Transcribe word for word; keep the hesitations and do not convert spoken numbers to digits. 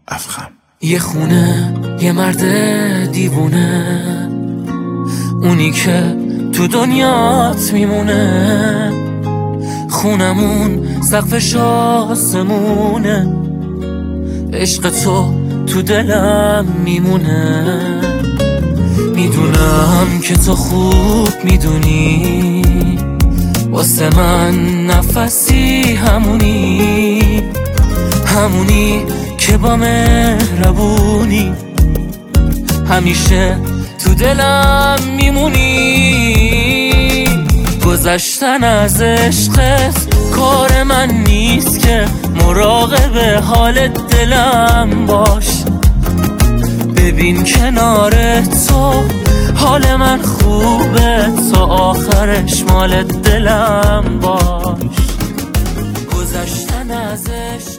افخم. یه خونه، یه مرد دیوونه، اونی که تو دنیات میمونه. خونمون سقفش آسمونه، عشق تو تو دلم میمونه. میدونم که تو خوب میدونی واسه من نفسی همونی، همونی که با مهربونی همیشه تو دلم میمونی. گذشتن از عشقت کار من نیست که مراقب حال دلم باش. ببین کنار تو حال من خوبه، تا آخرش مال دلم باش. گذشتن از عشق